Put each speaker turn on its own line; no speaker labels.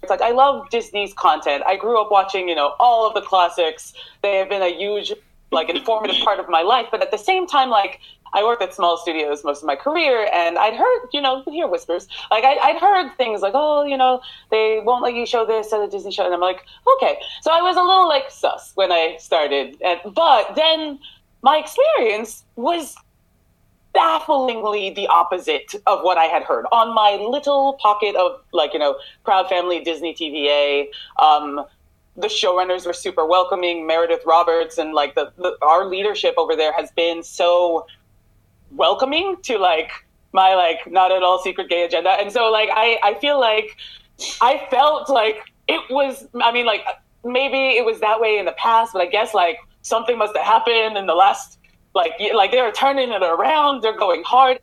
it's like, I love Disney's content. I grew up watching, all of the classics. They have been a huge, informative part of my life. But at the same time, I worked at small studios most of my career, and I'd heard, you hear whispers. I'd heard things like, they won't let you show this at a Disney show. And I'm like, okay. So I was a little, sus when I started. But then my experience was bafflingly the opposite of what I had heard. On my little pocket of, Proud Family Disney TVA, the showrunners were super welcoming. Meredith Roberts and, our leadership over there has been so welcoming to my not at all secret gay agenda. And so I feel like I felt like it was, maybe it was that way in the past, but I guess something must have happened in the last, they are turning it around. They're going hard.